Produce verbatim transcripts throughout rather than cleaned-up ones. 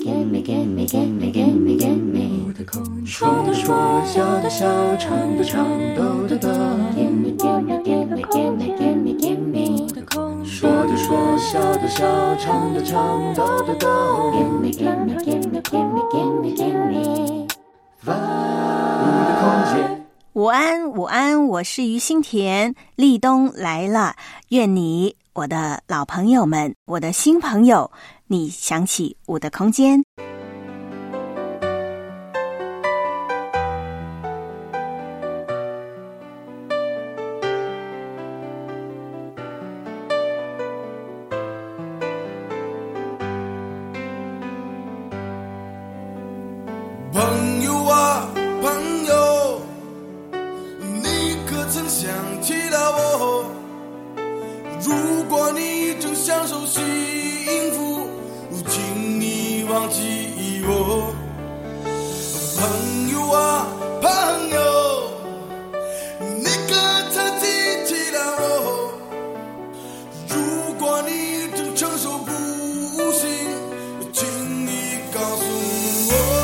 说的说，笑的笑，唱的唱，抖的抖。说的说，笑的笑，唱的唱，抖的抖。 午安，午安，我是于心田，立冬来了，愿你，我的老朋友们，我的新朋友，你想起我的空间。 朋友啊，朋友，你可曾想起了我？如果你正享受幸福，请你忘记我。朋友啊，朋友，你可曾记起了我？如果你正承受不幸，请你告诉我。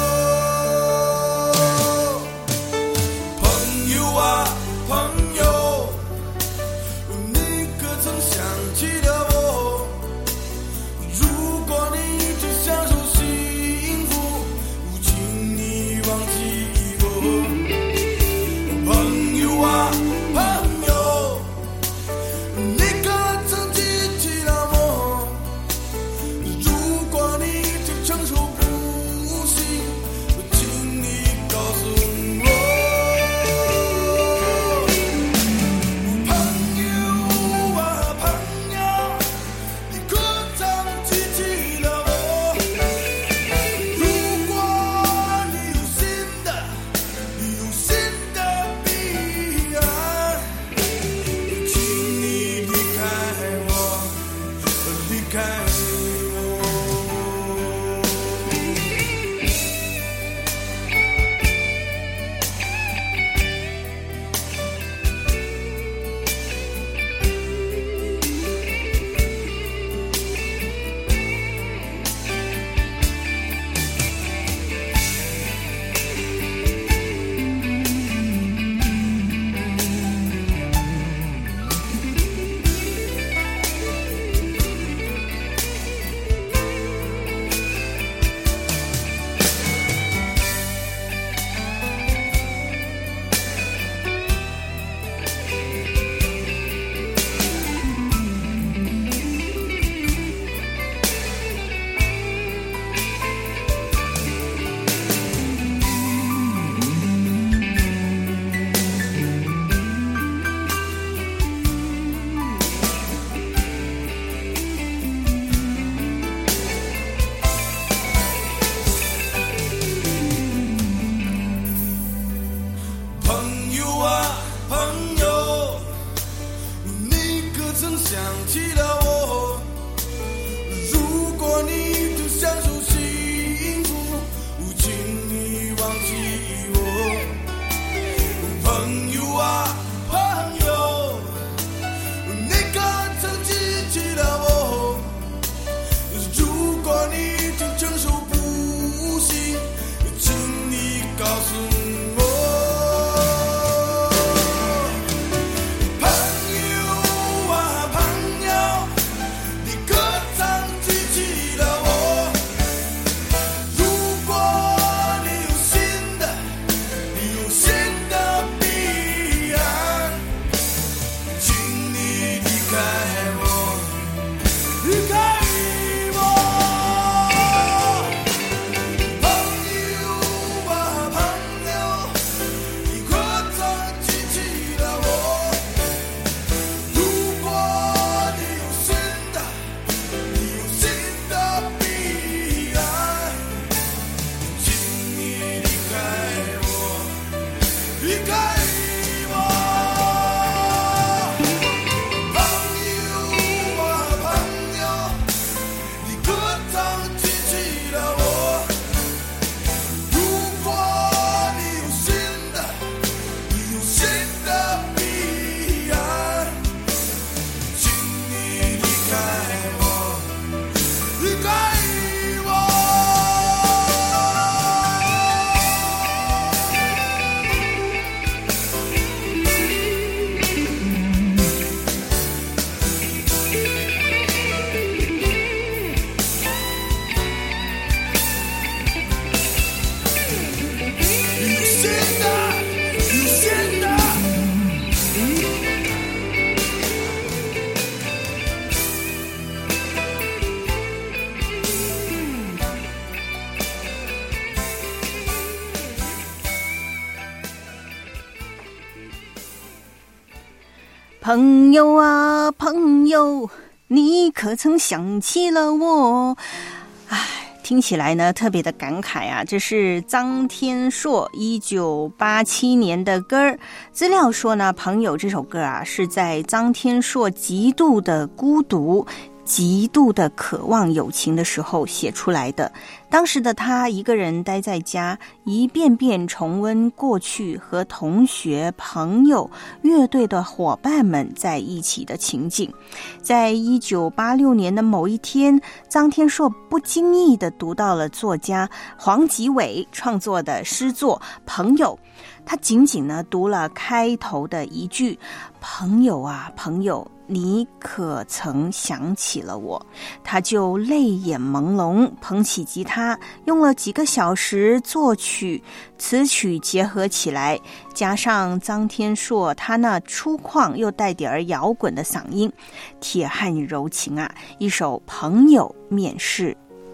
朋友啊朋友，你可曾想起了我？唉，听起来呢特别的感慨啊。这是臧天朔一九八七年的歌儿。资料说呢，朋友这首歌啊是在臧天朔极度的孤独极度的渴望友情的时候写出来的。当时的他一个人待在家，一遍遍重温过去和同学、朋友、乐队的伙伴们在一起的情景。在一九八六年的某一天，臧天朔不经意地读到了作家黄吉伟创作的诗作《朋友》，他仅仅呢读了开头的一句：朋友啊朋友，你可曾想起了我？他就泪眼朦胧，捧起吉他，用了几个小时作曲词曲结合起来，加上臧天朔他那粗犷又带点摇滚的嗓音，铁汉柔情啊，一首朋友面世。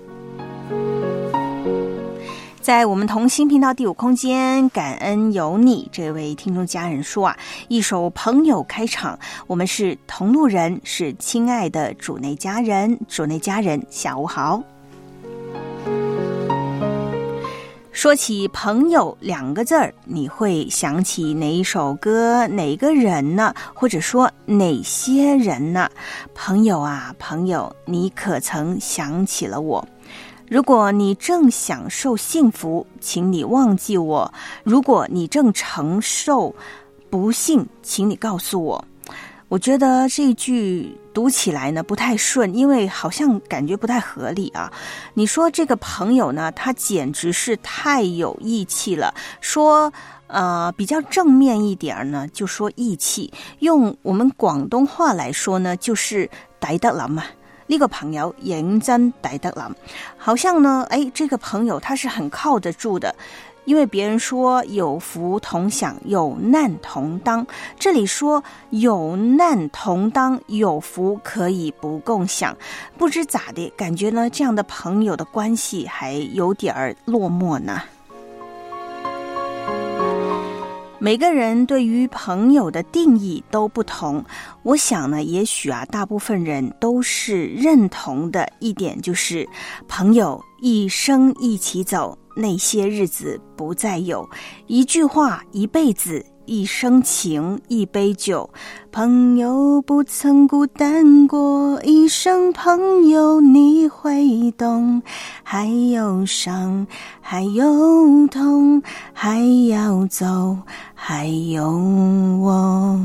在我们同心频道第五空间，感恩有你这位听众家人说啊，一首朋友开场，我们是同路人，是亲爱的主内家人，主内家人下午好。说起朋友两个字儿，你会想起哪一首歌，哪个人呢？或者说哪些人呢？朋友啊朋友，你可曾想起了我？如果你正享受幸福，请你忘记我；如果你正承受不幸，请你告诉我。我觉得这句读起来呢不太顺，因为好像感觉不太合理啊。你说这个朋友呢，他简直是太有义气了。说呃比较正面一点呢，就说义气。用我们广东话来说呢，就是抵得諗啊。呢個朋友認真抵得諗，好像呢，哎，這個朋友他是很靠得住的，因為別人說有福同享，有難同當，這裡說有難同當，有福可以不共享，不知咋的，感覺呢，這樣的朋友的關係還有點落寞呢。每個人對於朋友的定義都不同，我想呢，也許啊，大部分人都是認同的一點，就是朋友一生一起走，那些日子不再有，一句話一輩子，一生情一杯酒，朋友不曾孤單過，一生朋友你會懂，還有傷還有痛，還要走還有我。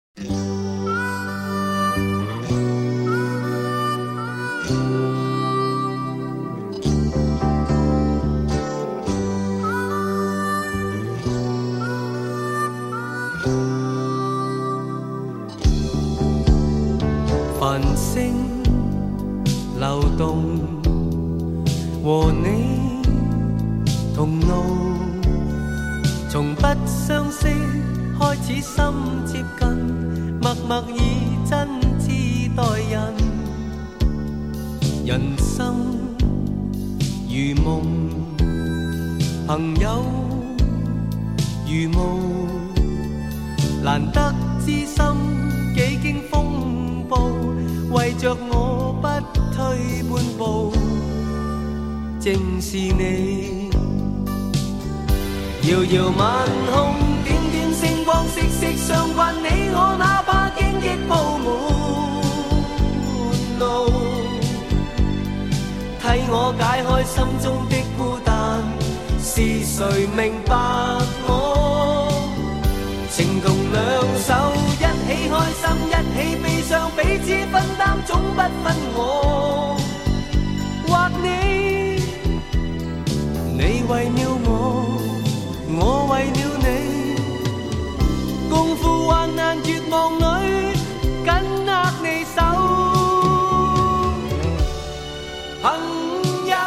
繁星流動，和你同路，從不相識開始心接近，默默以真摯待人。人生如夢，朋友如霧，難得知心幾經風為着我不退半步，正是你。遙遙晚空，點點星光，息息相關，你我哪怕荊棘鋪滿路，替我解開心中的孤單，是誰明白我？情同兩手，一起開心，一起悲傷，彼此分擔，總不分我或你。你為了我，我為了你，共赴患難絕望裏，緊握你手。朋友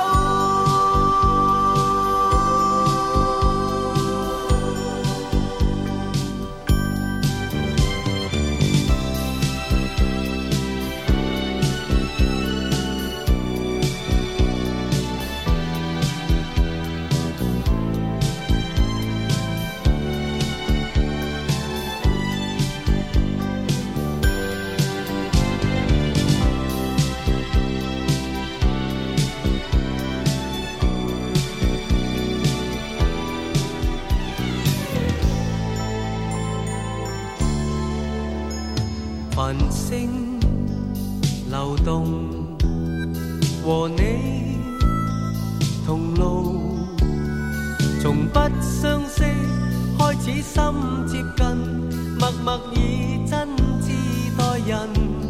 繁星流动，和你同路，從不相識開始心接近，默默以真摯待人，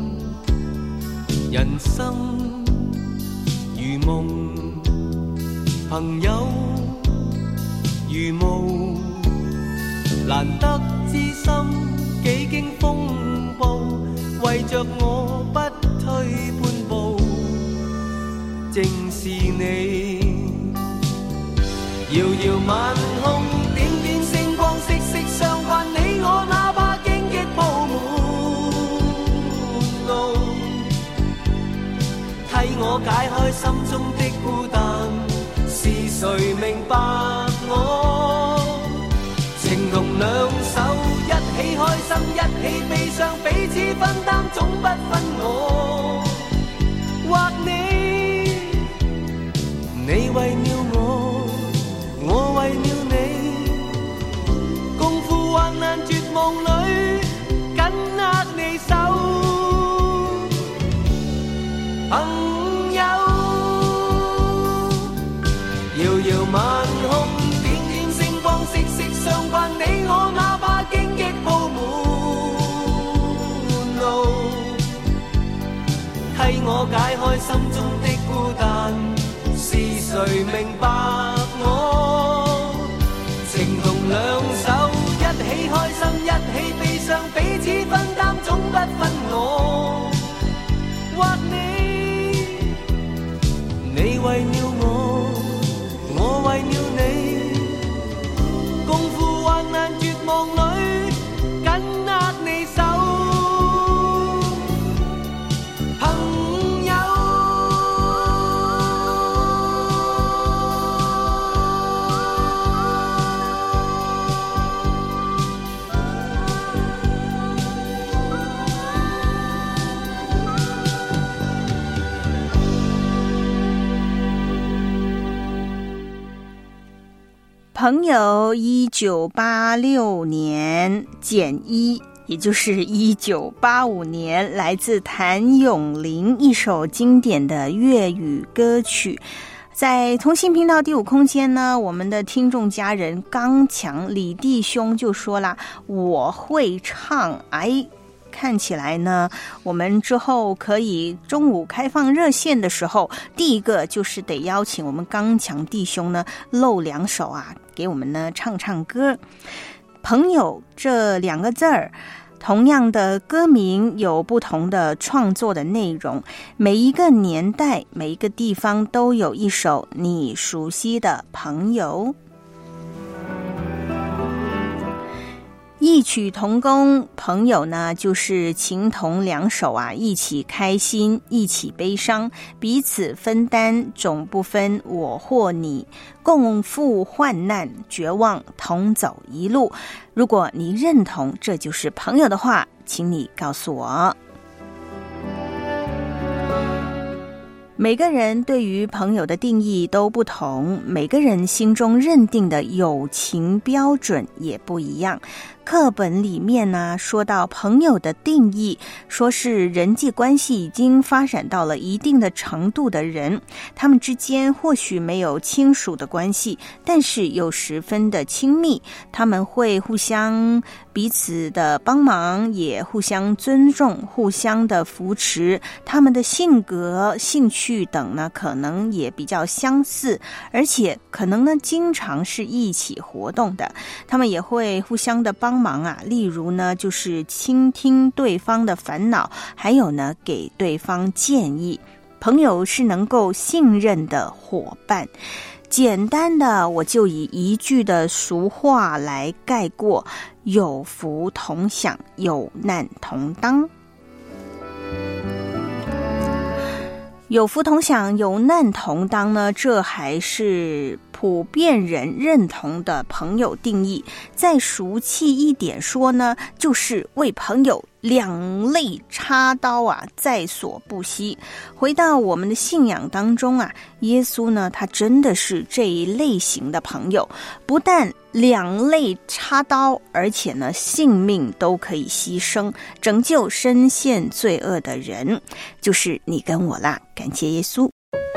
人生如夢，朋友如霧，難得知心幾經風暴，為着我不退半步，正是你。遙遙晚空，點點星光，息息相關，你我哪怕荊棘鋪滿路，替我解開心中的孤單，是誰明白我？情同兩手，一起開心，一起悲傷，彼此分擔，總不分我或你。你為了我，我為了你，共赴患難絕望裏，緊握你手，朋友。遙遙晚空，點點星光，息息相關，你我哪怕荊棘鋪滿路，替我解開心中的孤單，是誰明白我？情同兩手，一起開心，一起悲傷，彼此分擔，總不分我或你。你為了我，我為了你，共赴患難絕望裏，緊握你手，朋友。 朋友一九八六年减一，也就是一九八五年，来自谭咏麟一首经典的粤语歌曲。在同心频道第五空间呢，我们的听众家人刚强李弟兄就说啦，我会唱。哎，看起来呢，我们之后可以中午开放热线的时候，第一个就是得邀请我们刚强弟兄呢露两手啊，给我们呢唱唱歌。朋友这两个字儿，同样的歌名有不同的创作的内容，每一个年代每一个地方都有一首你熟悉的朋友。异曲同工，朋友呢就是情同两手啊，一起开心，一起悲伤，彼此分担，总不分我或你，共赴患难，绝望同走一路。如果你认同这就是朋友的话，请你告诉我。每个人对于朋友的定义都不同，每个人心中认定的友情标准也不一样。课本里面呢，说到朋友的定义，说是人际关系已经发展到了一定的程度的人，他们之间或许没有亲属的关系，但是又十分的亲密，他们会互相彼此的帮忙，也互相尊重，互相的扶持，他们的性格、兴趣等呢，可能也比较相似，而且可能呢，经常是一起活动的，他们也会互相的帮忙啊，例如呢，就是倾听对方的烦恼，还有呢，给对方建议。朋友是能够信任的伙伴。简单的，我就以一句的俗话来概括：有福同享，有难同当。有福同享，有难同当呢，这还是普遍人认同的朋友定义。再俗气一点说呢，就是为朋友两肋插刀啊，在所不惜。回到我们的信仰当中啊，耶稣呢，他真的是这一类型的朋友，不但两肋插刀，而且呢，性命都可以牺牲，拯救深陷罪恶的人，就是你跟我啦。感谢耶稣。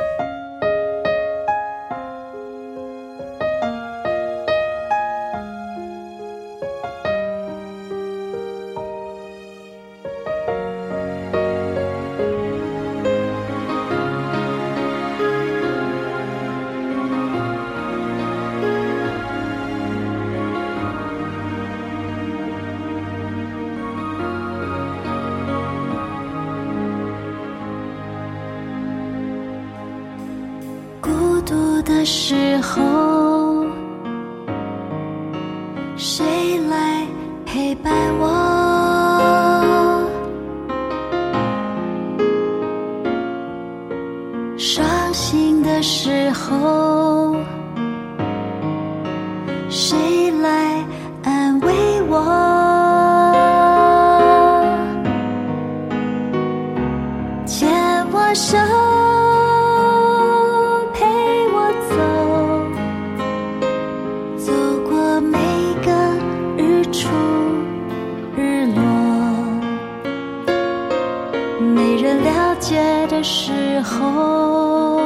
的时候，谁来陪伴我？伤心的时候，谁来安慰我？牵我手，的时候，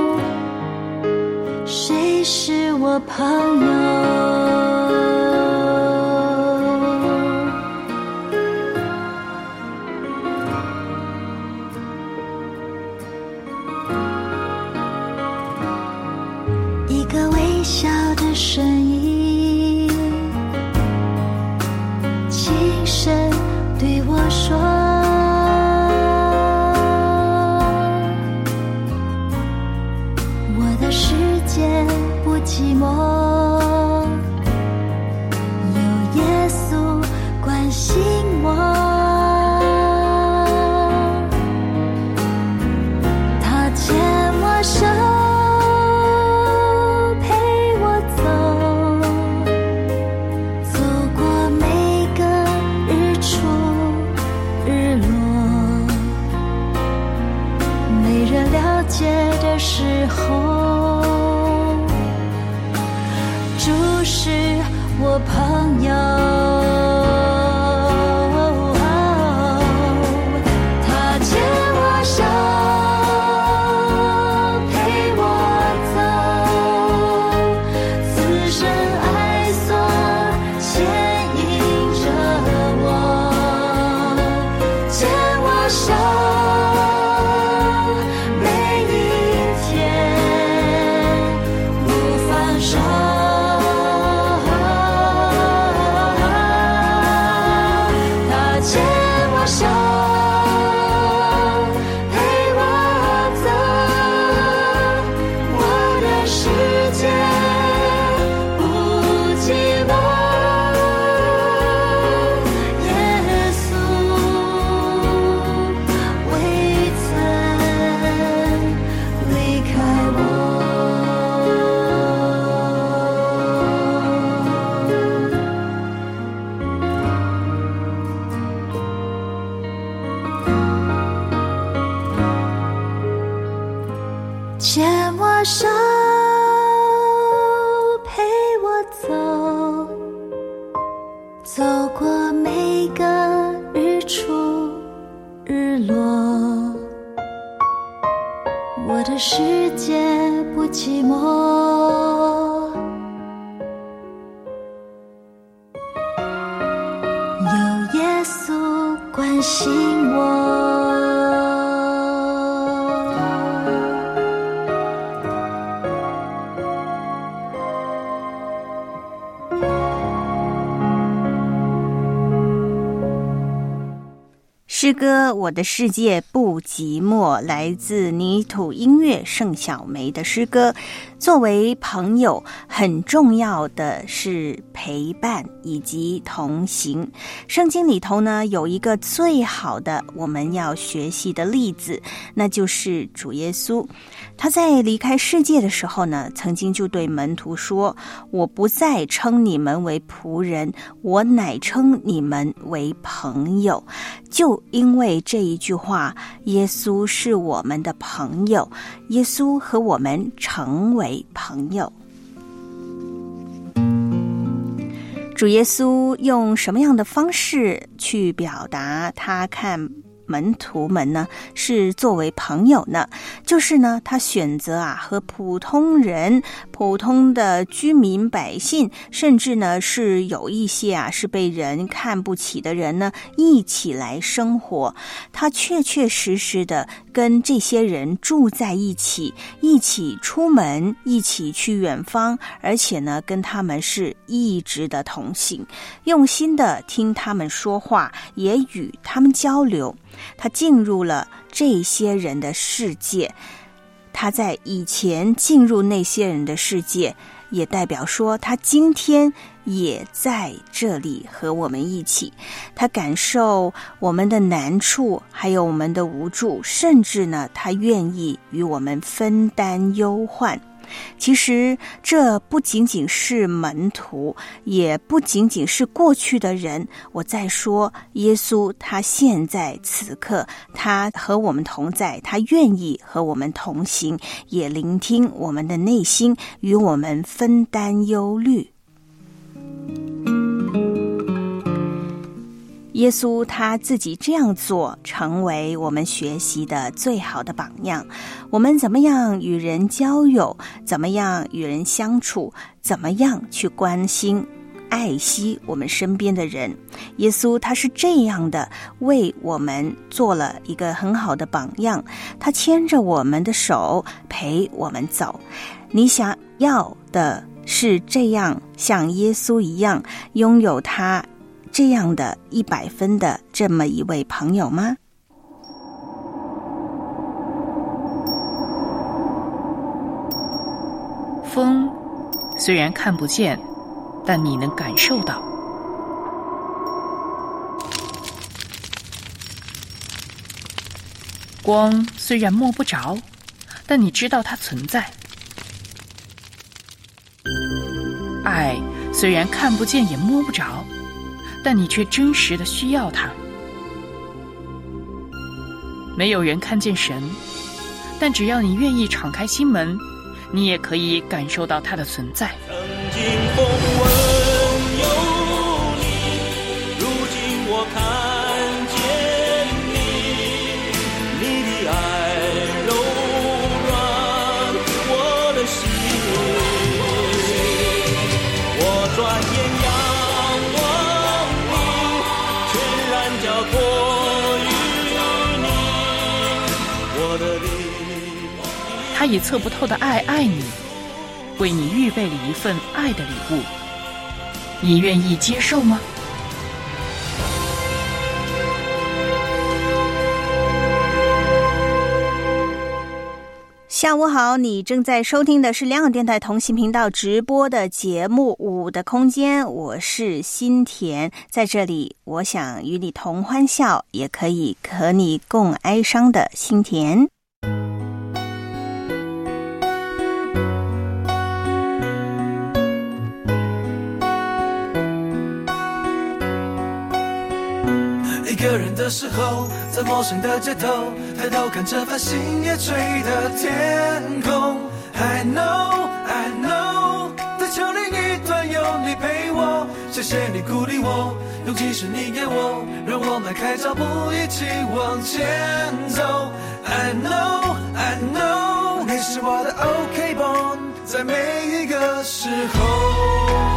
谁是我朋友？一个微笑的声音，轻声对我说，寂寞，有耶稣关心我，他牵我手，陪我走，走过每个日出日落，没人了解的时候，是我朋友。牵我手，陪我走，走过每个日出日落，我的世界不寂寞，有耶稣关心我。 诗歌《我的世界不寂寞》来自泥土音乐盛小梅的诗歌。作为朋友，很重要的是陪伴以及同行。圣经里头呢，有一个最好的我们要学习的例子，那就是主耶稣。他在离开世界的时候呢，曾经就对门徒说，我不再称你们为仆人，我乃称你们为朋友。就因为这一句话，耶稣是我们的朋友，耶稣和我们成为朋友。主耶稣用什么样的方式去表达他看门徒们呢是作为朋友呢？就是呢，他选择啊和普通人、普通的居民百姓，甚至呢是有一些啊是被人看不起的人呢，一起来生活。他确确实实的跟这些人住在一起，一起出门，一起去远方，而且呢跟他们是一直的同行，用心的听他们说话，也与他们交流。他进入了这些人的世界，他在以前进入那些人的世界，也代表说他今天也在这里和我们一起。他感受我们的难处，还有我们的无助，甚至呢，他愿意与我们分担忧患。其实这不仅仅是门徒，也不仅仅是过去的人。我在说耶稣，他现在此刻他和我们同在，他愿意和我们同行，也聆听我们的内心，与我们分担忧虑。耶稣他自己这样做，成为我们学习的最好的榜样。我们怎么样与人交友，怎么样与人相处，怎么样去关心爱惜我们身边的人，耶稣他是这样的为我们做了一个很好的榜样。他牵着我们的手陪我们走。你想要的是这样像耶稣一样拥有他这样的一百分的这么一位朋友吗？ 风虽然看不见，但你能感受到。光虽然摸不着，但你知道它存在。爱虽然看不见也摸不着，但你却真实的需要它。没有人看见神，但只要你愿意敞开心门，你也可以感受到它的存在。 曾经风闻有你，如今我看见你，你的爱柔软我的心，我转眼仰望你，全然交托于你，我的灵。 他以测不透的爱爱你，为你预备了一份爱的礼物，你愿意接受吗？ 下午好，你正在收听的是良友电台同行频道直播的节目《五的空间》，我是心田，在这里我想与你同欢笑，也可以和你共哀伤的心田。 一个人的时候，在陌生的街头，抬头看着繁星夜垂的天空。I know, I know， 地球另一端有你陪我，谢谢你鼓励我，勇气是你给我，让我迈开脚步一起往前走。I know, I know， 你是我的 OK bond， 在每一个时候。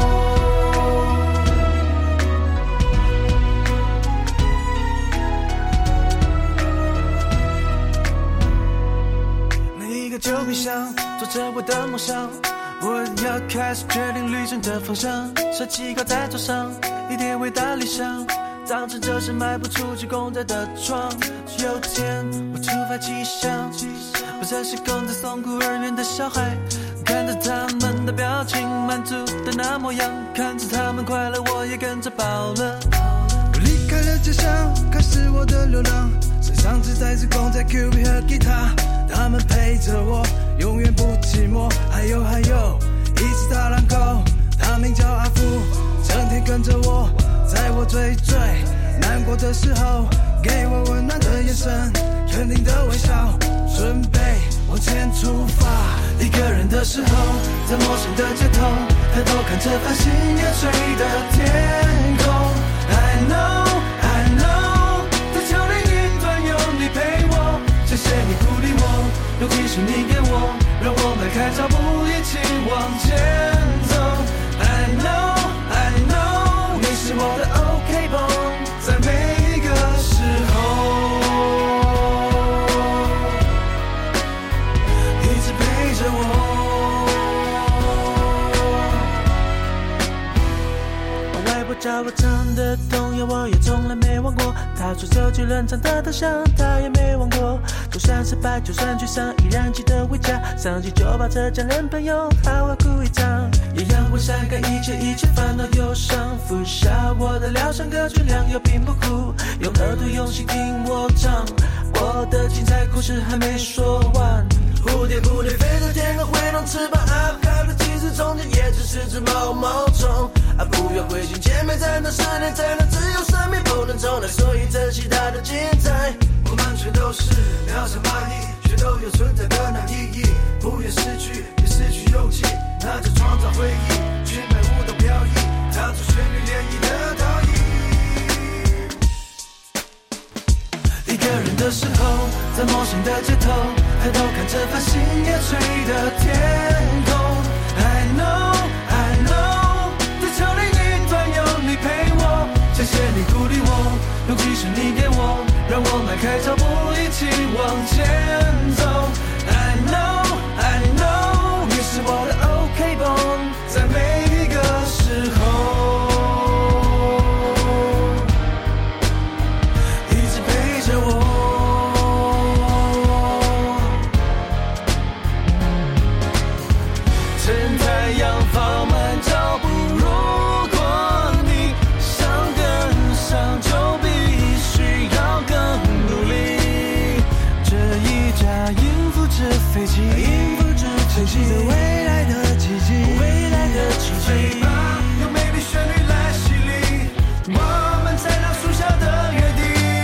旧冰箱做着我的梦想，我要开始决定旅程的方向，设计稿在桌上，一点伟大理想， 当成这是卖不出去公仔的床。有天我突发奇想，不再是供在送孤儿院的小孩，看着他们的表情满足的那模样，看着他们快乐我也跟着饱了。 我离开了家乡，开始我的流浪，身上只带着公仔 Q B 和吉他，他们陪着我永远不寂寞。还有还有一只大狼狗，他名叫阿福，整天跟着我，在我最最难过的时候给我温暖的眼神，肯定的微笑，准备往前出发。 一个人的时候，在陌生的街头，抬头看着繁星夜垂的天空。I know I know， 在桥另一端有你陪我，谢谢你鼓励我，勇气是你给我，让我迈开脚步一起往前走。I know I know， 你是我的 OK 绷，在每一个时候一直陪着我。我外婆教我唱的童谣我也从来没忘过，她说手举伦常的头像她也没忘过，就算失败就算沮丧依然记得回家，上去就把这家人朋友好好哭一场，也让我晒干一切一切烦恼忧伤，服下我的疗伤歌曲良药并不苦，用耳朵用心听我唱，我的精彩故事还没说完。蝴蝶蝴蝶飞到天空挥动翅膀啊，看着其实中间也只是只毛毛虫啊，不要灰心姐妹在那十年才能自由，生命不能重来，所以珍惜它的精彩。 我们全都是渺小蚂蚁，却都有存在的那意义，不愿失去也失去勇气，那就创造回忆，去买舞动飘逸，跳出旋律涟漪的倒影。 一个人的时候，在陌生的街头，抬头看着繁星夜垂的天空。I know I know， 在桥另一端有你陪我，谢谢你鼓励我，勇气是你给我，让我迈开脚步一起往前走。I know I know， 你是我的 OK 绷，在每一个时候一直陪着我。趁太阳放慢脚步，如果你想跟上就必须要更努力，这一架应付着飞机，应付着飞机的未来的奇迹，未来的奇迹， 用美丽旋律来洗礼我们在那树下的约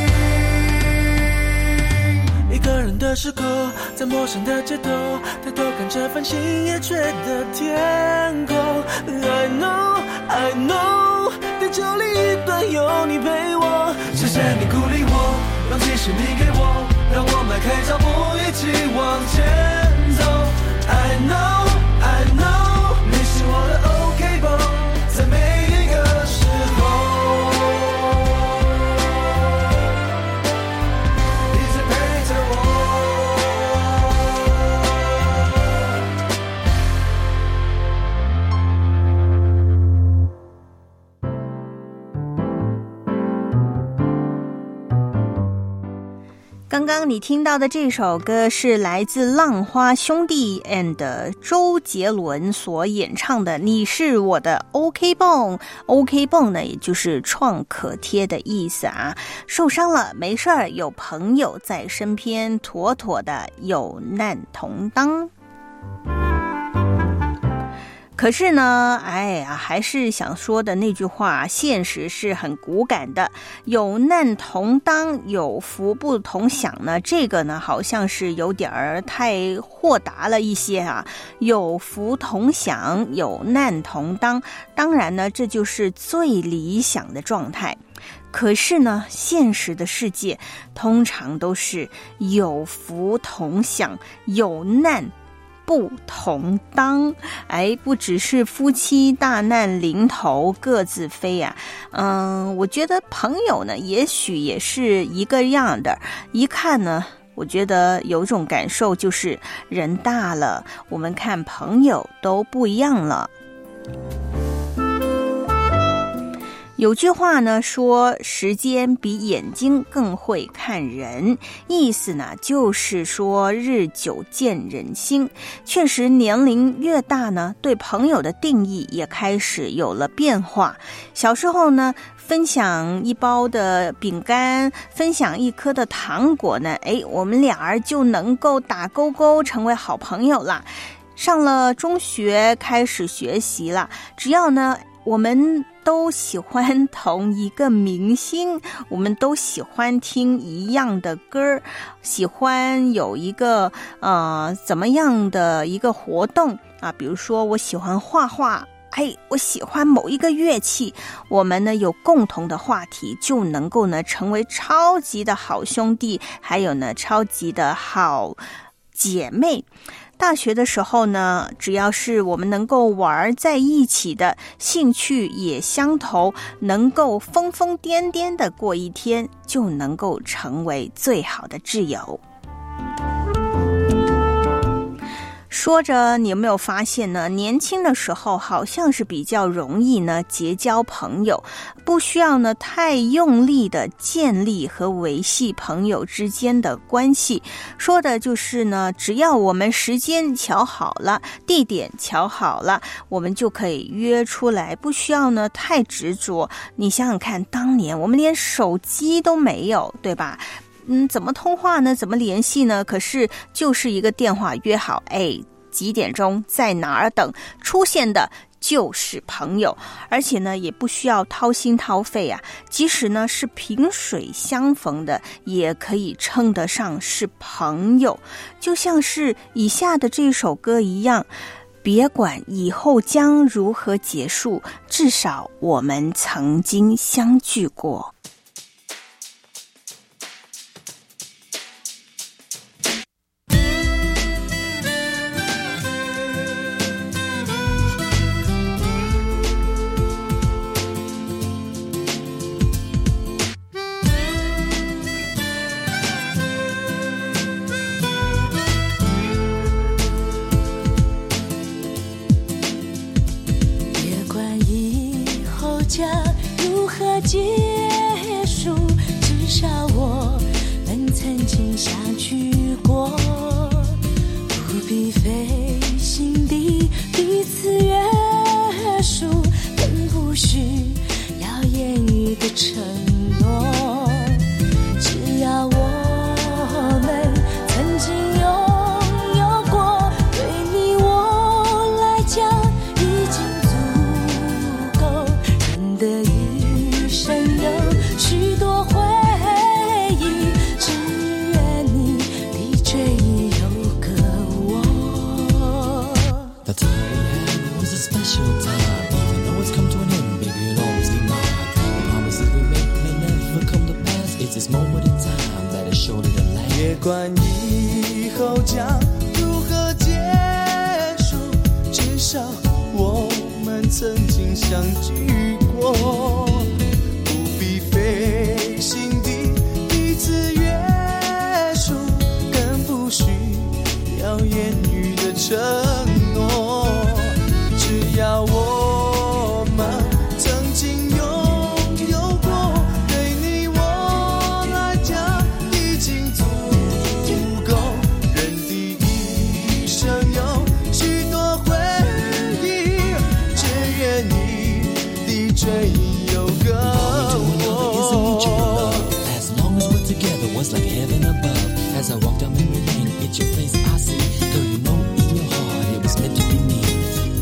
定。一个人的时候，在陌生的街头，抬头看着繁星夜垂的天空。I know I know， 地球另一端有你陪我，谢谢你鼓励我，勇气是你给我，让我迈开脚步一起往前走。I know I know， 你是我的 OK 绷，在每一个时候一直陪着我。 刚刚你听到的这首歌是来自浪花兄弟 and 周杰伦所演唱的《你是我的 OK 绷》。 OK 绷呢，也就是创可贴的意思啊。受伤了没事儿，有朋友在身边，妥妥的有难同当。可是呢，哎呀，还是想说的那句话，现实是很骨感的。有难同当，有福不同享呢，这个呢好像是有点儿太豁达了一些啊。有福同享，有难同当，当然呢，这就是最理想的状态。可是呢，现实的世界通常都是有福同享，有难不同当。哎，不只是夫妻大难临头各自飞啊，嗯，我觉得朋友呢，也许也是一个样的。一看呢，我觉得有种感受，就是人大了，我们看朋友都不一样了。 有句话呢说，时间比眼睛更会看人，意思呢就是说日久见人心。确实年龄越大呢，对朋友的定义也开始有了变化。小时候呢，分享一包的饼干，分享一颗的糖果呢，哎，我们俩儿就能够打勾勾成为好朋友啦。上了中学开始学习了，只要呢我们都喜欢同一个明星，我们都喜欢听一样的歌，喜欢有一个呃怎么样的一个活动啊？比如说我喜欢画画，哎，我喜欢某一个乐器，我们呢有共同的话题，就能够呢成为超级的好兄弟，还有呢超级的好姐妹。大学的时候呢，只要是我们能够玩在一起的，兴趣也相投，能够疯疯癫癫的过一天，就能够成为最好的挚友。说着，你有没有发现呢？年轻的时候好像是比较容易呢结交朋友，不需要呢太用力的建立和维系朋友之间的关系。说的就是呢，只要我们时间瞧好了，地点瞧好了，我们就可以约出来，不需要呢太执着。你想想看，当年我们连手机都没有，对吧？嗯，怎么通话呢？怎么联系呢？可是就是一个电话约好，哎，几点钟在哪儿等，出现的就是朋友，而且呢也不需要掏心掏肺啊，即使呢是萍水相逢的，也可以称得上是朋友。就像是以下的这首歌一样，别管以后将如何结束，至少我们曾经相聚过。 结束，至少我们曾经相聚过，不必费心地彼此约束，更不需要言语的承诺。只要我们曾经拥有过，对你我来讲已经足够。人的许多回忆，只愿你的追忆有个我。 The time we had was a special time. Even though it's come to an end, baby, you'll always be mine. The promises we make may never come to pass. It's this moment in time that is surely the last. 别管以后将如何结束，至少我们曾经相聚过。费心地彼此约束，更不需要言语的承诺。只要我们曾经拥有过，对你我来讲已经足够。人的一生有许多回忆，只愿你的追忆有个 was like heaven above. As I walk down memory lane, it's your face I see. Girl, you know in your heart it was meant to be me.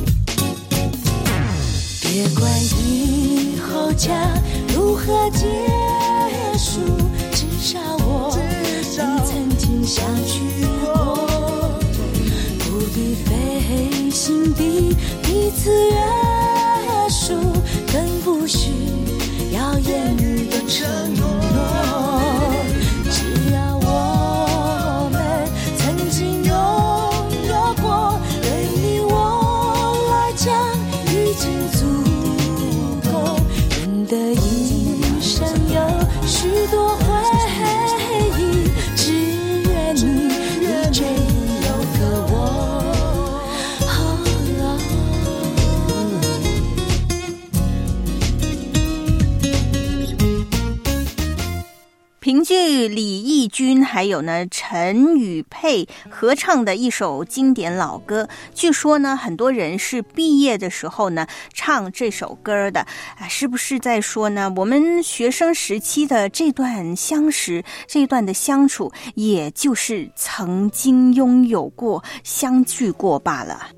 别管以后将如何结束，至少我们曾经相聚过，不必费心地彼此约束，更不需要言语的承诺。 据李翊君还有呢陈雨佩合唱的一首经典老歌，据说呢很多人是毕业的时候呢唱这首歌的啊，是不是在说呢我们学生时期的这段相识，这段的相处，也就是曾经拥有过相聚过罢了。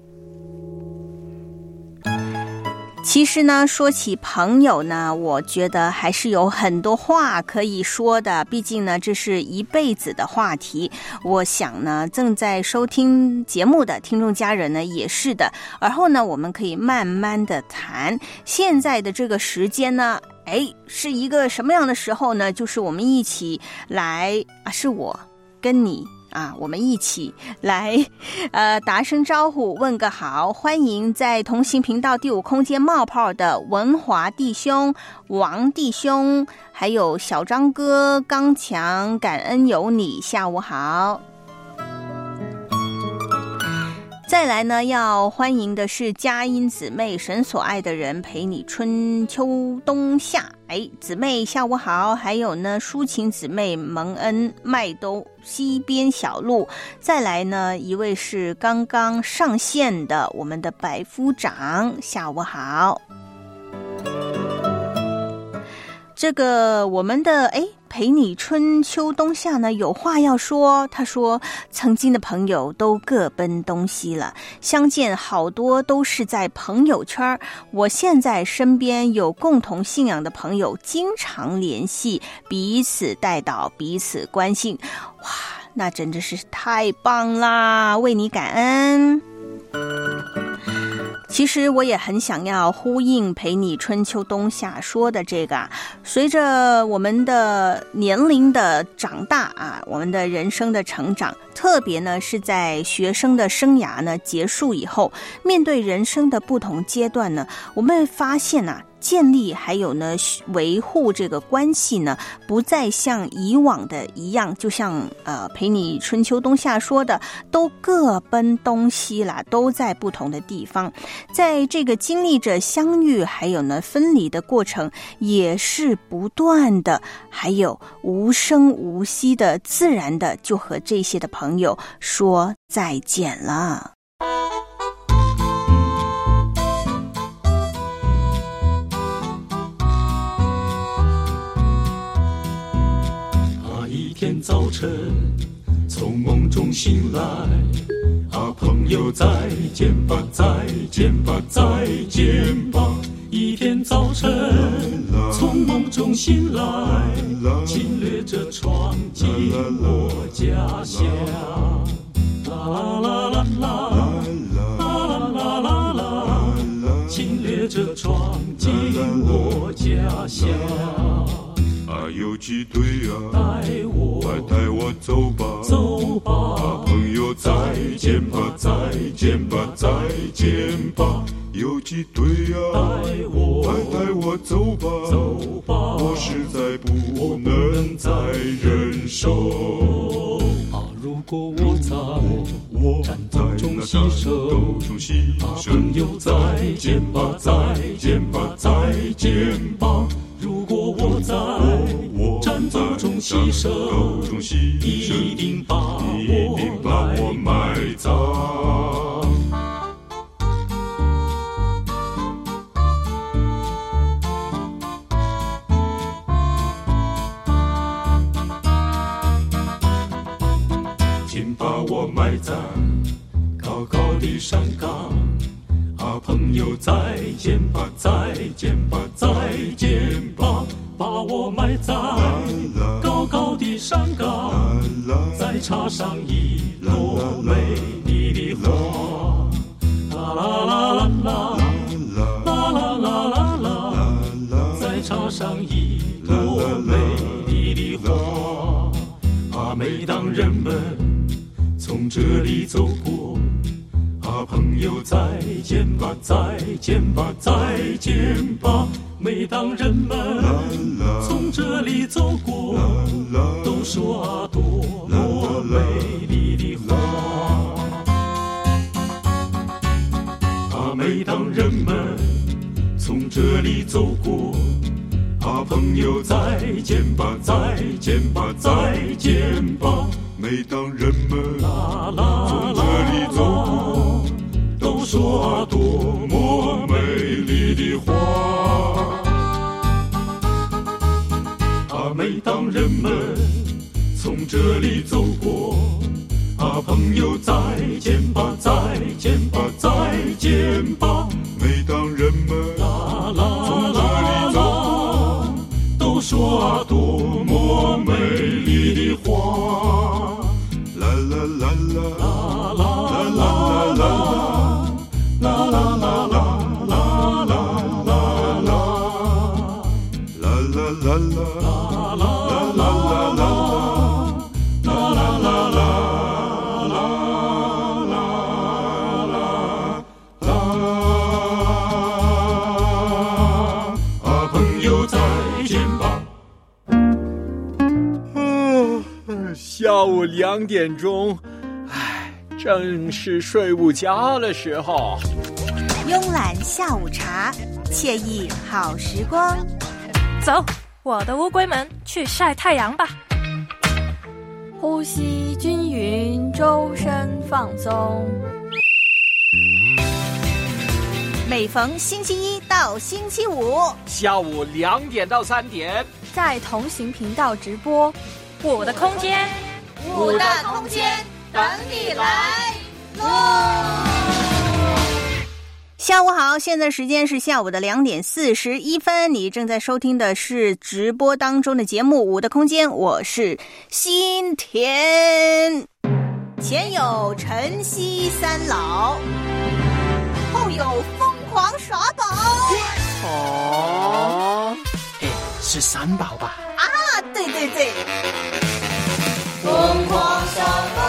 其实呢，说起朋友呢，我觉得还是有很多话可以说的，毕竟呢，这是一辈子的话题。我想呢，正在收听节目的听众家人呢，也是的。而后呢，我们可以慢慢的谈。现在的这个时间呢，哎，是一个什么样的时候呢？就是我们一起来啊，是我跟你。啊，我们一起来，呃，打声招呼，问个好，欢迎在同行频道第五空间冒泡的文华弟兄、王弟兄，还有小张哥、刚强，感恩有你，下午好。再来呢，要欢迎的是佳音姊妹，神所爱的人陪你春秋冬夏。哎，姊妹下午好。还有呢，抒情姊妹蒙恩麦兜西边小路。再来呢，一位是刚刚上线的我们的百夫长，下午好。这个我们的哎。陪你春秋冬夏呢，有话要说。他说曾经的朋友都各奔东西了，相见好多都是在朋友圈。我现在身边有共同信仰的朋友，经常联系，彼此带导，彼此关心。哇，那真的是太棒啦，为你感恩。其实我也很想要呼应陪你春秋冬夏说的这个啊，随着我们的年龄的长大啊，我们的人生的成长，特别呢是在学生的生涯呢结束以后，面对人生的不同阶段呢，我们会发现啊，建立还有呢维护这个关系呢，不再像以往的一样，就像呃陪你春秋冬夏说的，都各奔东西啦，都在不同的地方。在这个经历着相遇还有呢分离的过程，也是不断的，还有无声无息的自然的就和这些的朋友说再见了。 一天早晨从梦中醒来，啊，朋友再见吧，再见吧，再见吧。一天早晨从梦中醒来，侵略着闯进我家乡。啦啦啦啦啦啦啦啦，侵略着闯进我家乡。啊，游击队啊，带我，快带我走吧，走吧，啊，朋友再见吧，再见吧，再见吧，游击队啊，带我，快带我走吧，走吧，我实在不能再忍受。啊，如果我在战斗中牺牲，啊，朋友再见吧，再见吧，再见吧。如果我在战斗中牺牲，一定把我埋葬。请把我埋葬高高的山岗。啊，朋友再见吧，再见吧，再见吧，把我埋在高高的山岗，再插上一朵美丽的花。啦啦啦啦啦啦啦啦啦啦，再插上一朵美丽的花。啊，每当人们从这里走过，啊，朋友再见吧，再见吧，再见吧。每当人们从这里走过，都说啊，多么美丽的花。啊，每当人们从这里走过，啊， 啊，朋友再见吧，再见吧，再见吧。每当人们从这里走过，都说啊，多么美丽的花。啊，每当人们从这里走过，啊，朋友再见吧，再见吧，再见吧。每当人们从这里走过，都说啊，多么美丽的花。啦啦啦啦啦啦啦啦啦啦啦啦啦啦啦啦啦啦下午两点钟，唉，正是睡午觉的时候。 慵懒下午茶，惬意好时光。 走，我的乌龟们去晒太阳吧。 呼吸均匀，周身放松。 每逢星期一到星期五， 下午两点到三点， 在同行频道直播。 我的空间， 我的空间，等你来喽！ 下午好，现在时间是下午的两点四十一分，你正在收听的是直播当中的节目《我的空间》，我是新田。前有晨曦三老，后有疯狂耍宝。 哦，哎，是三宝吧？ 啊，对对对， 疯狂耍宝。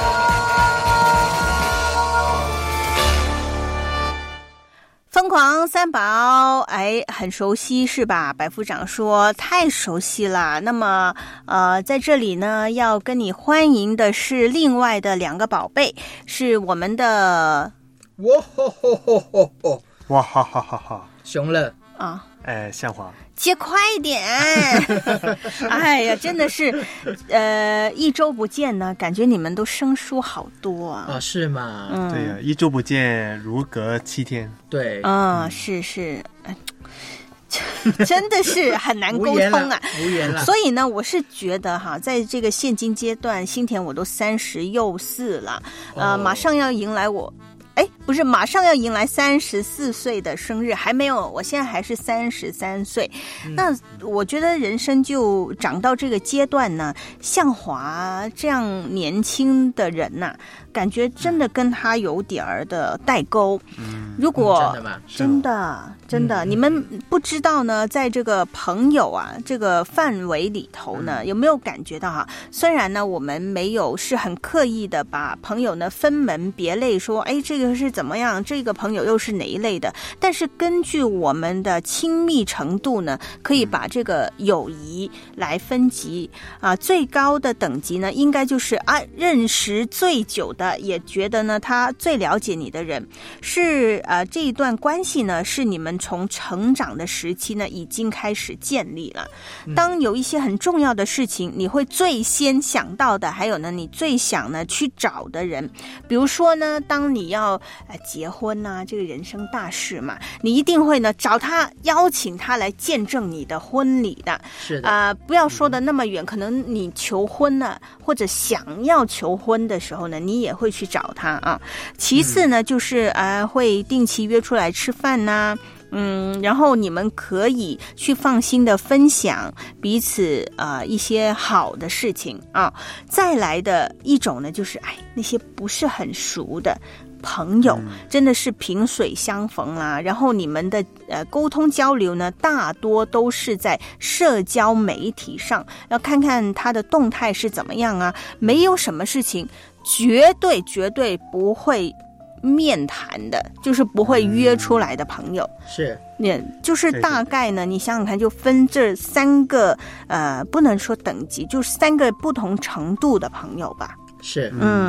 疯狂三宝，哎，很熟悉是吧？百夫长说太熟悉了。那么，呃，在这里呢，要跟你欢迎的是另外的两个宝贝，是我们的哇吼吼吼吼吼， 哇哈哈哈哈， 熊了啊！ 哎，向华， 接快点！哎呀，真的是，呃，一周不见呢，感觉你们都生疏好多啊！ 啊，是吗？ 嗯， 对呀、啊，一周不见如隔七天。 对， 啊、嗯，是是。真的是很难沟通啊， 无言了。 所以呢，我是觉得哈，在这个现今阶段，新田我都三十又四了，呃， 哦、 马上要迎来我。哎，不是，马上要迎来三十四岁的生日，还没有，我现在还是三十三岁。嗯、那我觉得人生就长到这个阶段呢，向华这样年轻的人呐、啊，感觉真的跟他有点儿的代沟。嗯，如果、 嗯、真的吗？ 真的真的、嗯，你们不知道呢，在这个朋友啊这个范围里头呢，嗯、有没有感觉到哈？虽然呢，我们没有是很刻意的把朋友呢分门别类说，哎，这个是怎么样？这个朋友又是哪一类的？但是根据我们的亲密程度呢，可以把这个友谊来分级啊。最高的等级呢，应该就是啊，认识最久的，也觉得呢他最了解你的人，是呃这一段关系呢，是你们从成长的时期呢已经开始建立了。当有一些很重要的事情，你会最先想到的，还有呢，你最想呢去找的人，比如说呢，当你要呃，结婚呐、啊，这个人生大事嘛，你一定会呢找他，邀请他来见证你的婚礼的。 是的， 啊、呃，不要说的那么远，可能你求婚呢，或者想要求婚的时候呢，你也会去找他啊。其次呢，嗯、就是呃，会定期约出来吃饭呐、啊。嗯，然后你们可以去放心的分享彼此呃一些好的事情啊。再来的一种呢，就是哎那些不是很熟的朋友，真的是萍水相逢啦。然后你们的呃沟通交流呢，大多都是在社交媒体上，要看看他的动态是怎么样啊。没有什么事情绝对绝对不会面谈的，就是不会约出来的朋友。 是， 也就是大概呢，你想想看，就分这三个呃，不能说等级，就是三个不同程度的朋友吧。 是， 嗯，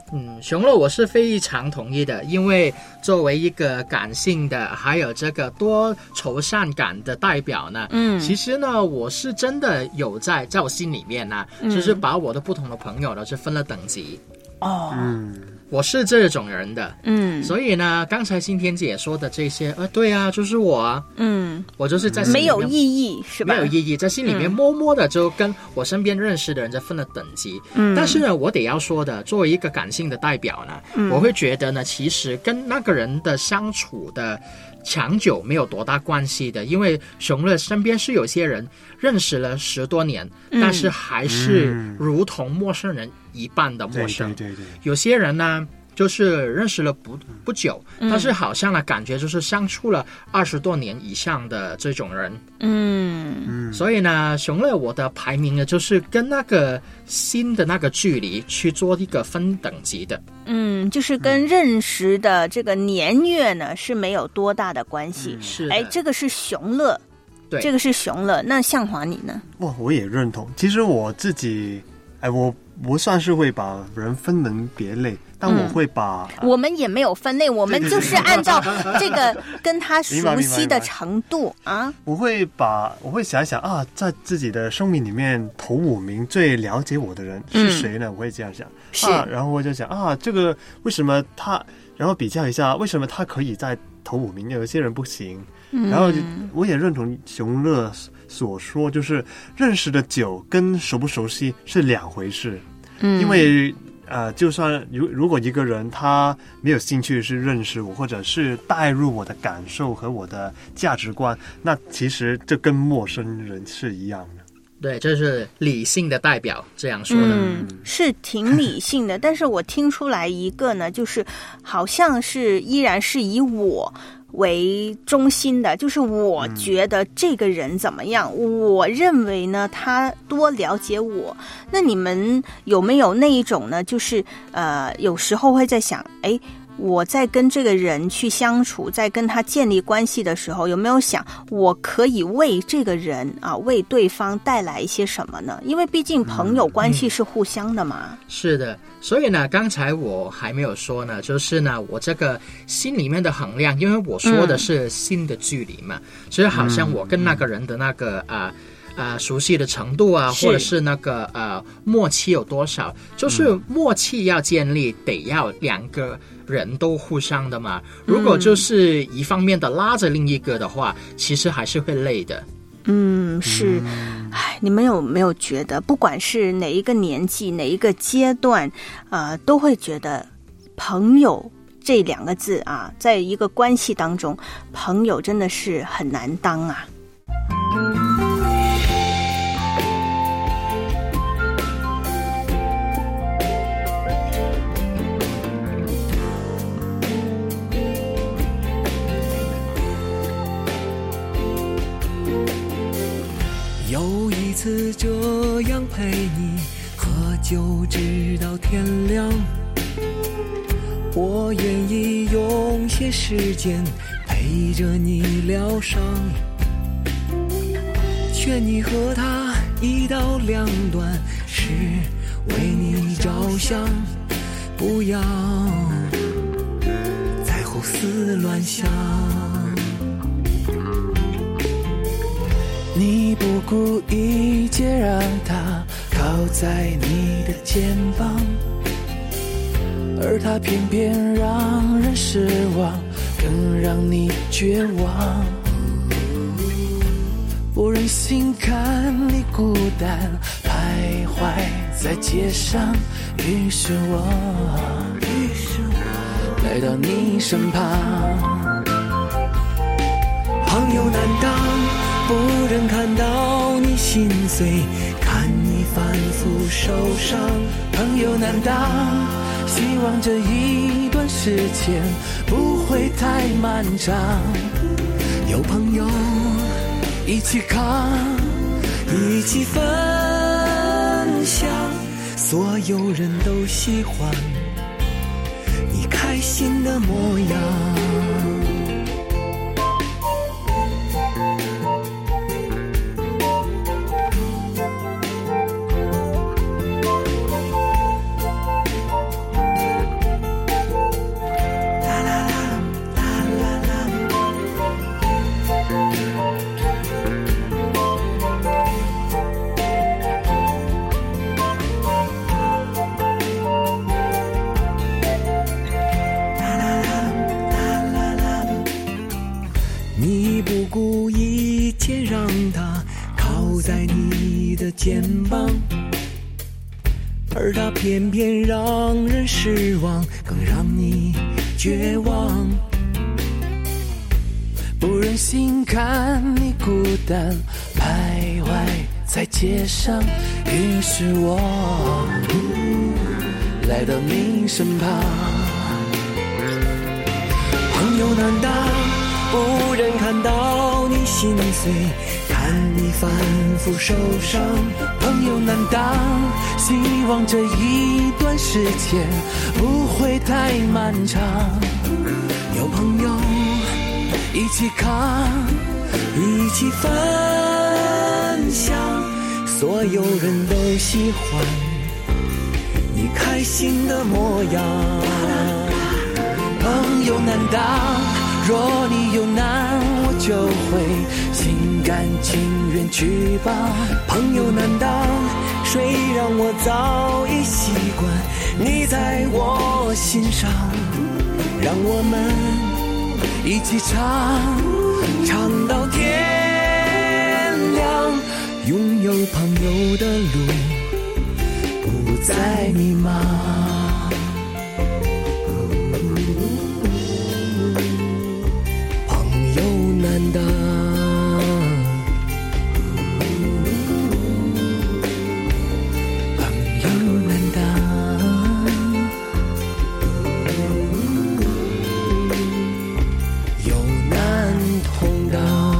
嗯，熊乐我是非常同意的，因为作为一个感性的还有这个多愁善感的代表呢，嗯，其实呢我是真的有在在我心里面呢、嗯、就是把我的不同的朋友呢是分了等级哦， 嗯，我是这种人的，嗯，所以呢刚才新天姐说的这些呃对啊，就是我啊，嗯，我就是在心里面没有意义是吧？ 没有意义，在心里面默默的就跟我身边认识的人在分了等级，嗯，但是呢我得要说的，作为一个感性的代表呢、嗯、我会觉得呢其实跟那个人的相处的长久没有多大关系的，因为熊乐身边是有些人认识了十多年、嗯、但是还是如同陌生人一般的陌生， 对对对对， 有些人呢就是认识了不不久、嗯、但是好像呢感觉就是相处了二十多年以上的这种人，嗯，所以呢熊乐我的排名呢就是跟那个心的那个距离去做一个分等级的， 嗯，就是跟认识的这个年月呢是没有多大的关系、嗯、是，哎，这个是熊乐， 对， 这个是熊乐。那向华你呢？ 哇，我也认同，其实我自己哎，我不算是会把人分门别类，但我会把、 嗯、我们也没有分类，我们就是按照这个跟他熟悉的程度啊。 我会把我会想一想啊，在自己的生命里面头五名最了解我的人是谁呢？嗯、我会这样想啊，然后我就想啊，这个为什么他，然后比较一下为什么他可以在头五名，有一些人不行。嗯、然后我也认同熊乐所说，就是认识的久跟熟不熟悉是两回事。嗯，因为呃，就算如如果一个人他没有兴趣是认识我，或者是带入我的感受和我的价值观，那其实这跟陌生人是一样的。 对，这是理性的代表这样说的， 嗯，是挺理性的。但是我听出来一个呢，就是好像是依然是以我为中心的，就是我觉得这个人怎么样、嗯、我认为呢他多了解我。那你们有没有那一种呢，就是呃有时候会在想，哎，我在跟这个人去相处，在跟他建立关系的时候，有没有想我可以为这个人啊，为对方带来一些什么呢？因为毕竟朋友关系是互相的嘛、嗯嗯、 是的，所以呢刚才我还没有说呢，就是呢我这个心里面的衡量，因为我说的是心的距离嘛、嗯、所以好像我跟那个人的那个啊、呃呃、熟悉的程度啊，或者是那个呃默契有多少，就是默契要建立得要两个人都互相的嘛，如果就是一方面的拉着另一个的话、嗯、其实还是会累的。 嗯，是，哎，你们有没有觉得不管是哪一个年纪哪一个阶段呃，都会觉得朋友这两个字啊，在一个关系当中，朋友真的是很难当啊。 有一次这样陪你喝酒直到天亮，我愿意用些时间陪着你疗伤，劝你和他一刀两断，是为你着想，不要再胡思乱想。你不顾一切让他靠在你的肩膀，而他偏偏让人失望，更让你绝望。不忍心看你孤单徘徊在街上，于是我于是我来到你身旁。朋友难当，不忍看到你心碎，看你反复受伤。朋友难当，希望这一段时间不会太漫长。有朋友一起扛，一起分享，所有人都喜欢你开心的模样。 在你的肩膀，而它偏偏让人失望，更让你绝望。不忍心看你孤单徘徊在街上，于是我来到你身旁。朋友难当，不忍看到你心碎，看你反复受伤。朋友难当，希望这一段时间不会太漫长。有朋友一起扛，一起分享，所有人都喜欢你开心的模样。朋友难当，若你有难，我就会心甘情愿去帮。朋友难当，谁让我早已习惯你在我心上。让我们一起唱，唱到天亮。拥有朋友的路不再迷茫。朋友难当，朋友难当，有难同当。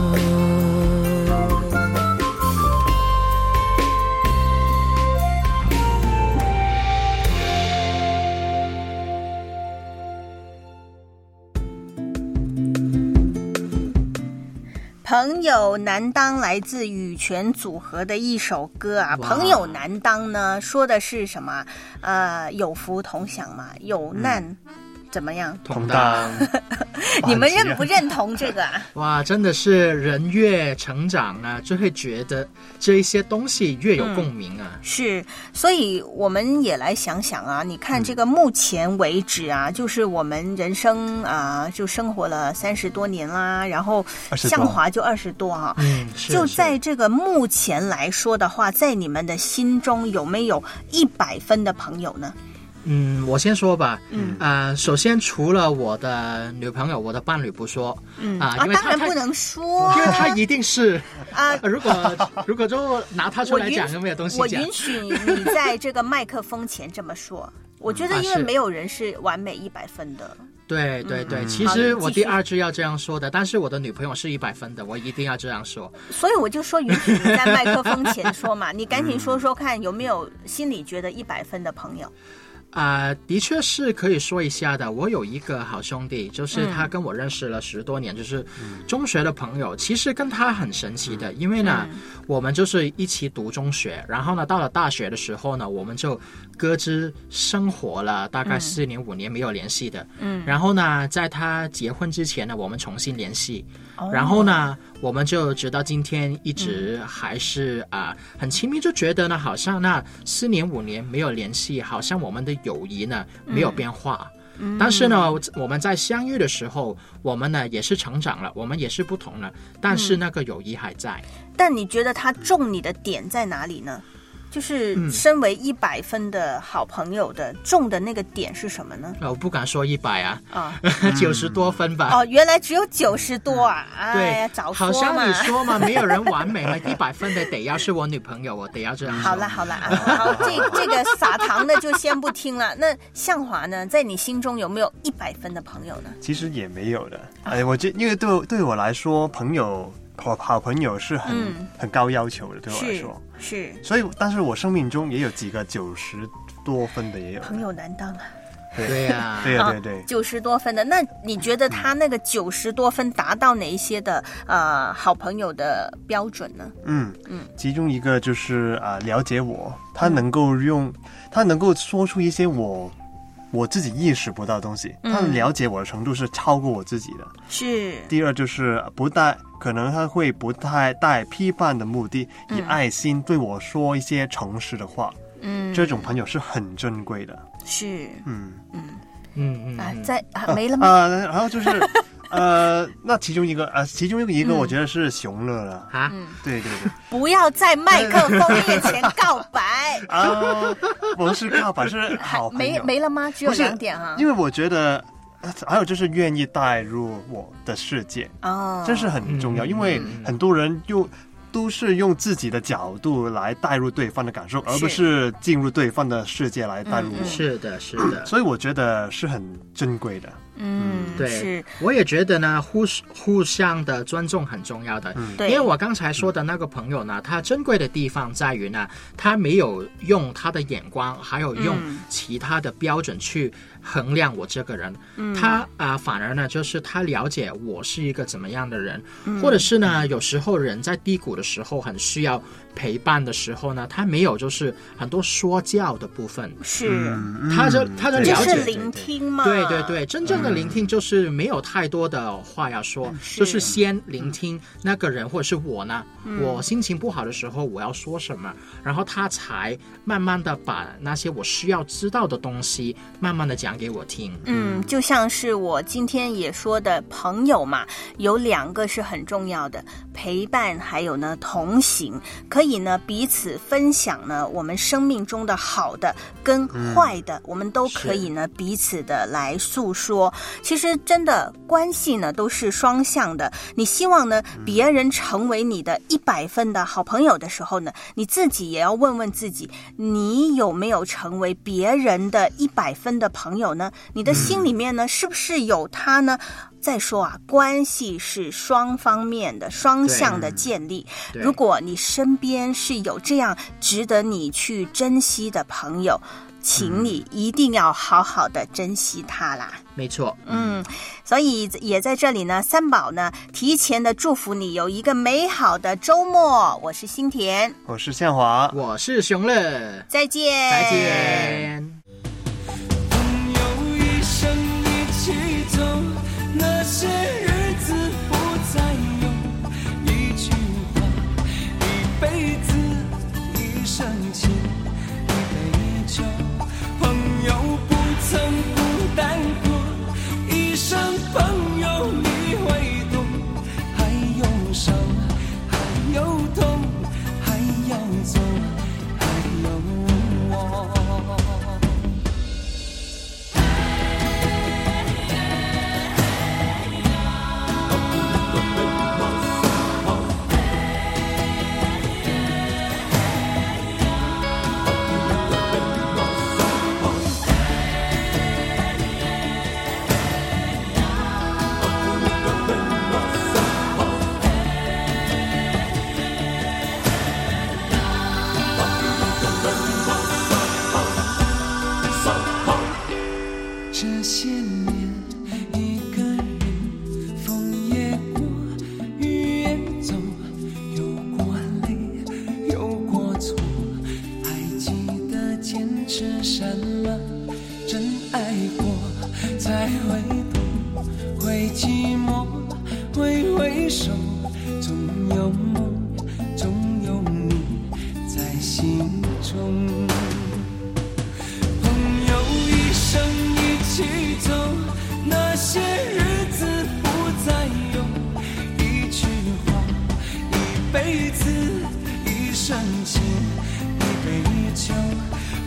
朋友难当来自羽泉组合的一首歌啊。朋友难当呢，说的是什么？呃，有福同享嘛，有难、嗯、怎么样？ 同当。 你们认不认同这个啊？ 哇，真的是人越成长啊，就会觉得这一些东西越有共鸣啊。 嗯、是，所以我们也来想想啊，你看这个目前为止啊，嗯、就是我们人生啊，就生活了三十多年啦，然后向华就二十多哈、啊， 嗯， 就在这个目前来说的话，在你们的心中有没有一百分的朋友呢？ 嗯，我先说吧。 嗯， 啊、呃，首先除了我的女朋友、我的伴侣不说， 嗯啊，因为啊当然不能说， 因为他一定是啊， 如果如果就拿他出来讲，就没有东西讲。 我允许你在这个麦克风前这么说。我觉得，因为没有人是完美一百分的。 对对对、 嗯， 其实我第二句要这样说的，但是我的女朋友是一百分的，我一定要这样说。 所以我就说允许你在麦克风前说嘛，你赶紧说说看，有没有心里觉得一百分的朋友？ 啊、呃，的确是可以说一下的。我有一个好兄弟，就是他跟我认识了十多年，嗯、就是中学的朋友。其实跟他很神奇的，因为呢、嗯，我们就是一起读中学，然后呢，到了大学的时候呢，我们就各自生活了大概四年、嗯、五年没有联系的。嗯，然后呢，在他结婚之前呢，我们重新联系。哦、然后呢，我们就直到今天一直还是啊、嗯呃、很亲密，就觉得呢，好像那四年五年没有联系，好像我们的友谊呢没有变化。嗯、但是呢，我们在相遇的时候，我们呢也是成长了，我们也是不同了，但是那个友谊还在。 嗯、但你觉得他中你的点在哪里呢？就是身为一百分的好朋友的、嗯、中的那个点是什么呢？ 我不敢说一百啊，啊、哦，九十多分吧。 哦，原来只有九十多啊！嗯、哎呀，早说嘛！ 好像你说嘛，没有人完美嘛，一百分的得要是我女朋友，我得要这样说。 好了好了啊，好，这这个撒糖的就先不听了。那向华呢，在你心中有没有一百分的朋友呢？ 其实也没有的。哎，我觉因为对对我来说，朋友。好好朋友是很、嗯、很高要求的，对我来说是， 所以，但是我生命中也有几个九十多分的，也有朋友难当啊。 对呀， 对呀，对对， 九十多分的，那你觉得他那个九十多分达到哪一些的呃好朋友的标准呢？ 嗯嗯，其中一个就是啊、呃、了解我，他能够用，他能够说出一些我。我自己意识不到的东西，他了解我的程度是超过我自己的。 是。 第二就是不带，可能他会不太带批判的目的，以爱心对我说一些诚实的话。嗯，这种朋友是很珍贵的。 是。 嗯嗯嗯嗯啊，在啊没了吗？ 啊，然后就是呃，那其中一个啊、呃，其中一个我觉得是熊乐了啊、 嗯， 对对对， 不要在麦克风面前告白啊，不是告白，是好朋友。 没没了吗？只有两点啊。 因为我觉得，还有就是愿意带入我的世界哦， 这是很重要，嗯、因为很多人又。都是用自己的角度来带入对方的感受，而不是进入对方的世界来带入我。 嗯、是的，是的， 所以我觉得是很珍贵的。 嗯， 对， 是， 我也觉得呢，互互相的尊重很重要的。嗯，因为我刚才说的那个朋友呢，他珍贵的地方在于呢，他没有用他的眼光，还有用其他的标准去衡量我这个人。嗯，他啊、呃，反而呢，就是他了解我是一个怎么样的人，嗯、或者是呢，有时候人在低谷的时候很需要陪伴的时候呢，他没有就是很多说教的部分， 是， 嗯、他就他的了解， 就是聆听嘛， 对对对，真正的聆听就是没有太多的话要说，嗯、是就是先聆听那个人或者是我呢，嗯、我心情不好的时候我要说什么，然后他才慢慢的把那些我需要知道的东西慢慢的讲给我听。 嗯，就像是我今天也说的朋友嘛，有两个是很重要的，陪伴还有呢同行，可以呢彼此分享呢我们生命中的好的跟坏的，嗯、我们都可以呢彼此的来诉说。其实真的关系呢都是双向的，你希望呢别人成为你的一百分的好朋友的时候呢，你自己也要问问自己，你有没有成为别人的一百分的朋友呢？你的心里面呢是不是有他呢？再说啊，关系是双方面的、双向的建立。如果你身边是有这样值得你去珍惜的朋友，请你一定要好好的珍惜他啦。 没错， 嗯，所以也在这里呢，三宝呢提前的祝福你有一个美好的周末。我是新田， 我是向华， 我是熊乐， 再见， 再见。 朋友一生一起走，那些日子不再有，一句话，一辈子，一生情，一杯酒。朋友不曾孤单过，一生朋友你会懂，还有伤，还有痛，还要走，还有我。这些年一个人，风也过，雨也走，有过泪，有过错，还记得坚持什么？真爱过才会懂，会寂寞，会回首，总有梦，总有你在心中。朋友一生一起走，那些日子不再有，一句话，一辈子，一生情，一杯酒。